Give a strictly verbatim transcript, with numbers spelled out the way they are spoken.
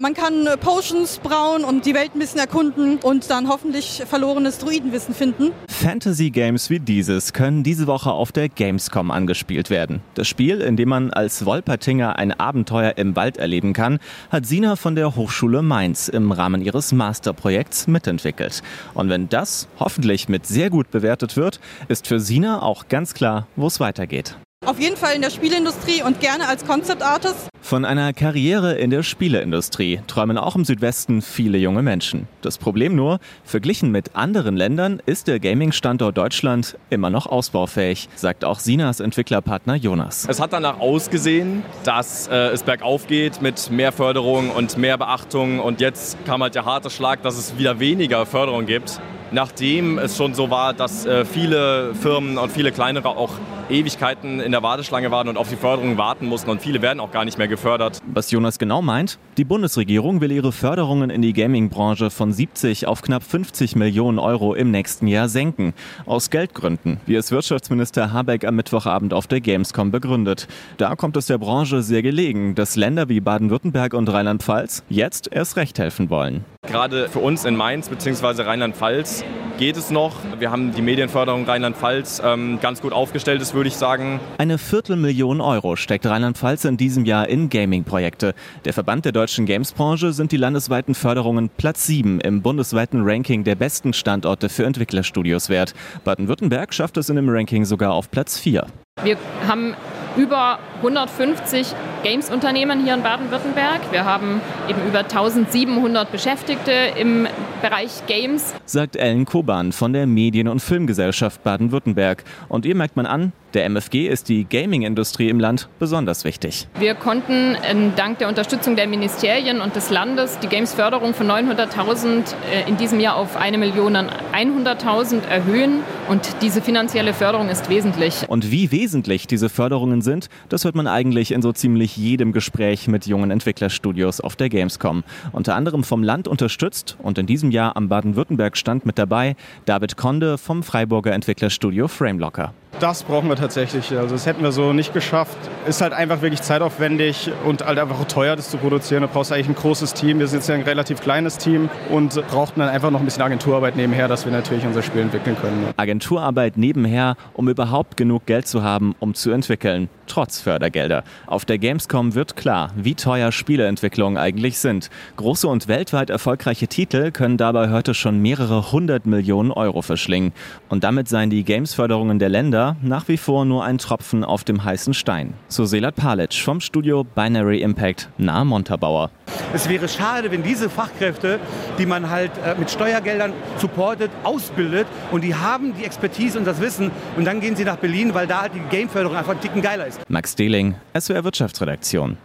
Man kann äh, Potions brauen und die Welt ein bisschen erkunden und dann hoffentlich verlorenes Druidenwissen finden. Fantasy-Games wie dieses können diese Woche auf der Gamescom angespielt werden. Das Spiel, in dem man als Wolpertinger ein Abenteuer im Wald erleben kann, hat Sina von der Hochschule Mainz im Rahmen ihres Masterprojekts mitentwickelt. Und wenn das hoffentlich mit sehr gut bewertet wird, ist für Sina auch ganz klar, wo es weitergeht. Auf jeden Fall in der Spieleindustrie und gerne als Concept Artist. Von einer Karriere in der Spieleindustrie träumen auch im Südwesten viele junge Menschen. Das Problem nur, verglichen mit anderen Ländern ist der Gaming-Standort Deutschland immer noch ausbaufähig, sagt auch Sinas Entwicklerpartner Jonas. Es hat danach ausgesehen, dass äh, es bergauf geht mit mehr Förderung und mehr Beachtung. Und jetzt kam halt der harte Schlag, dass es wieder weniger Förderung gibt. Nachdem es schon so war, dass äh, viele Firmen und viele kleinere auch Ewigkeiten in der Warteschlange waren und auf die Förderung warten mussten und viele werden auch gar nicht mehr gefördert. Was Jonas genau meint, die Bundesregierung will ihre Förderungen in die Gaming-Branche von siebzig auf knapp fünfzig Millionen Euro im nächsten Jahr senken. Aus Geldgründen, wie es Wirtschaftsminister Habeck am Mittwochabend auf der Gamescom begründet. Da kommt es der Branche sehr gelegen, dass Länder wie Baden-Württemberg und Rheinland-Pfalz jetzt erst recht helfen wollen. Gerade für uns in Mainz bzw. Rheinland-Pfalz geht es noch. Wir haben die Medienförderung Rheinland-Pfalz ähm, ganz gut aufgestellt, ist, würde ich sagen. Eine Viertelmillion Euro steckt Rheinland-Pfalz in diesem Jahr in Gaming-Projekte. Der Verband der deutschen Games-Branche sind die landesweiten Förderungen Platz sieben im bundesweiten Ranking der besten Standorte für Entwicklerstudios wert. Baden-Württemberg schafft es in dem Ranking sogar auf Platz vier. Wir haben über hundertfünfzig Games-Unternehmen hier in Baden-Württemberg. Wir haben eben über eintausendsiebenhundert Beschäftigte im Bereich Games. Sagt Ellen Koban von der Medien- und Filmgesellschaft Baden-Württemberg. Und ihr merkt man an, der M F G ist die Gaming-Industrie im Land besonders wichtig. Wir konnten dank der Unterstützung der Ministerien und des Landes die Games-Förderung von neunhunderttausend in diesem Jahr auf eine Million hunderttausend erhöhen. Und diese finanzielle Förderung ist wesentlich. Und wie wesentlich diese Förderungen sind, das hört man eigentlich in so ziemlich jedem Gespräch mit jungen Entwicklerstudios auf der Gamescom. Unter anderem vom Land unterstützt und in diesem Jahr am Baden-Württemberg-Stand mit dabei David Konde vom Freiburger Entwicklerstudio Framelocker. Das brauchen wir tatsächlich. Also das hätten wir so nicht geschafft. Ist halt einfach wirklich zeitaufwendig und halt einfach teuer, das zu produzieren. Da brauchst du eigentlich ein großes Team. Wir sind jetzt ja ein relativ kleines Team und brauchten dann einfach noch ein bisschen Agenturarbeit nebenher, dass wir natürlich unser Spiel entwickeln können. Agenturarbeit nebenher, um überhaupt genug Geld zu haben, um zu entwickeln. Trotz Fördergelder. Auf der Gamescom wird klar, wie teuer Spieleentwicklungen eigentlich sind. Große und weltweit erfolgreiche Titel können dabei heute schon mehrere hundert Millionen Euro verschlingen. Und damit seien die Games-Förderungen der Länder nach wie vor nur ein Tropfen auf dem heißen Stein. So Selat Palic vom Studio Binary Impact nahe Montabaur. Es wäre schade, wenn diese Fachkräfte, die man halt äh, mit Steuergeldern supportet, ausbildet und die haben die Expertise und das Wissen und dann gehen sie nach Berlin, weil da halt die Gameförderung einfach einen Ticken geiler ist. Max Dehling, S W R Wirtschaftsredaktion.